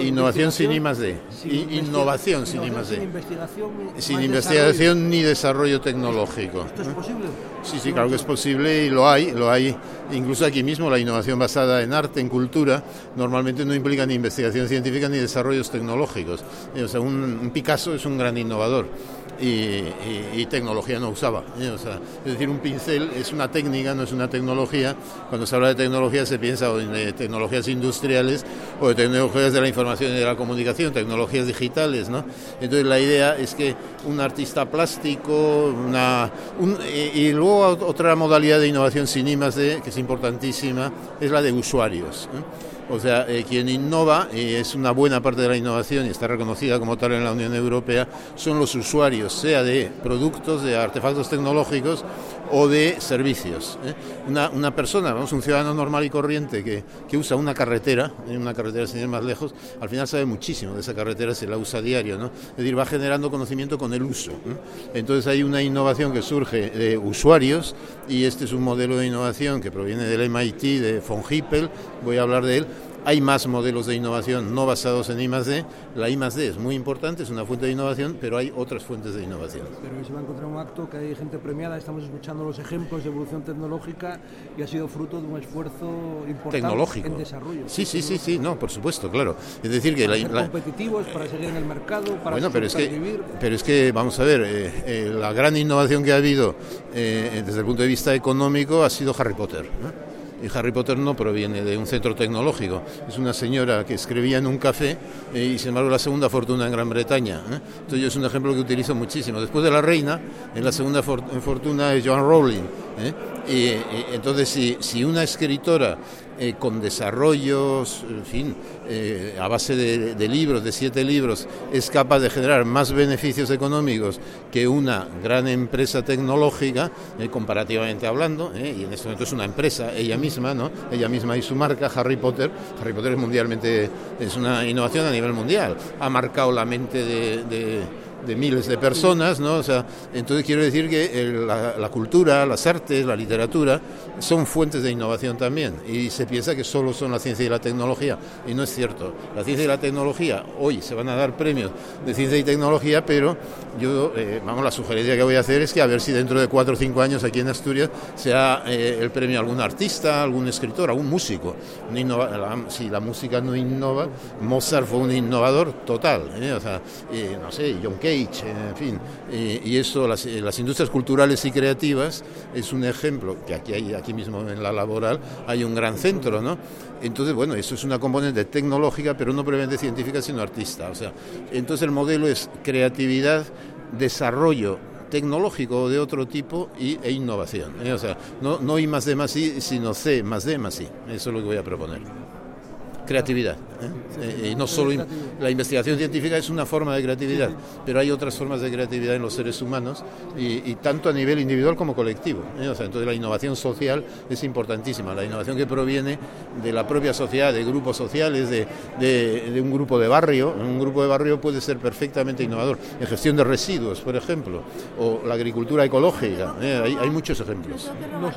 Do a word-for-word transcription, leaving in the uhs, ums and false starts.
Innovación sin I más D. Sin Innovación sin I más D. Sin investigación, sin más investigación desarrollo. Ni desarrollo tecnológico. ¿Esto es posible? Sí, sí, claro que es posible y lo hay, lo hay. Incluso aquí mismo la innovación basada en arte, en cultura, normalmente no implica ni investigación científica ni desarrollos tecnológicos. O sea, un, un Picasso es un gran innovador. Y, y, y tecnología no usaba, ¿eh? O sea, es decir, un pincel es una técnica, no es una tecnología. Cuando se habla de tecnología se piensa o en de tecnologías industriales o de tecnologías de la información y de la comunicación, tecnologías digitales, ¿no? Entonces la idea es que un artista plástico, una, un, y, y luego otra modalidad de innovación sin I más D, que es importantísima, es la de usuarios, ¿eh? O sea, eh, quien innova, y es una buena parte de la innovación y está reconocida como tal en la Unión Europea, son los usuarios, sea de productos, de artefactos tecnológicos o de servicios, ¿eh? Una, una persona, vamos, un ciudadano normal y corriente que, que usa una carretera, ¿eh? una carretera sin ir más lejos, al final sabe muchísimo de esa carretera, se la usa a diario, ¿no? Es decir, va generando conocimiento con el uso, ¿eh? Entonces hay una innovación que surge de usuarios y este es un modelo de innovación que proviene del M I T, de von Hippel, voy a hablar de él. Hay más modelos de innovación no basados en I más D. La I más D es muy importante, es una fuente de innovación, pero hay otras fuentes de innovación. Pero se va a encontrar un acto que hay gente premiada, estamos escuchando los ejemplos de evolución tecnológica y ha sido fruto de un esfuerzo importante tecnológico. En desarrollo. Sí, sí, sí, sí, no, por supuesto, claro. Es decir, que para la, ser la, competitivos, para seguir en el mercado, para bueno, pero es que, vivir. pero es que, vamos a ver, eh, eh, la gran innovación que ha habido eh, desde el punto de vista económico ha sido Harry Potter, ¿no? Y Harry Potter no proviene de un centro tecnológico, es una señora que escribía en un café eh, y sin embargo la segunda fortuna en Gran Bretaña, ¿eh? Entonces yo es un ejemplo que utilizo muchísimo. Después de la reina, en la segunda for- en fortuna es Joan Rowling, ¿eh? y, y entonces si, si una escritora eh, con desarrollos, en fin, eh, a base de, de libros, de siete libros, es capaz de generar más beneficios económicos que una gran empresa tecnológica, eh, comparativamente hablando, eh, y en este momento es una empresa, ella misma, ¿no? Ella misma y su marca, Harry Potter. Harry Potter es mundialmente, es una innovación a nivel mundial, ha marcado la mente de, de de miles de personas, ¿no? O sea, entonces quiero decir que el, la, la cultura, las artes, la literatura son fuentes de innovación también y se piensa que solo son la ciencia y la tecnología y no es cierto. La ciencia y la tecnología, hoy se van a dar premios de ciencia y tecnología, pero yo, eh, vamos, la sugerencia que voy a hacer es que a ver si dentro de cuatro o cinco años aquí en Asturias sea eh, el premio a algún artista, algún escritor, algún músico. No innova, la, si la música no innova, Mozart fue un innovador total, ¿eh? O sea, eh, no sé, John Cage, en fin, eh, y eso, las, las industrias culturales y creativas es un ejemplo, que aquí hay, aquí mismo en la laboral hay un gran centro, ¿no? Entonces, bueno, eso es una componente tecnológica, pero no previamente científica, sino artista, o sea, entonces el modelo es creatividad, desarrollo tecnológico de otro tipo y, e innovación, ¿eh? O sea, no, no I más D más I, sino C más D más I, eso es lo que voy a proponer. Creatividad, ¿eh? Eh, y no solo in- la investigación científica es una forma de creatividad, pero hay otras formas de creatividad en los seres humanos y, y tanto a nivel individual como colectivo, ¿eh? O sea, entonces la innovación social es importantísima, la innovación que proviene de la propia sociedad, de grupos sociales, de, de, de un grupo de barrio. Un grupo de barrio puede ser perfectamente innovador en gestión de residuos, por ejemplo, o la agricultura ecológica, ¿eh? hay, hay muchos ejemplos. Los,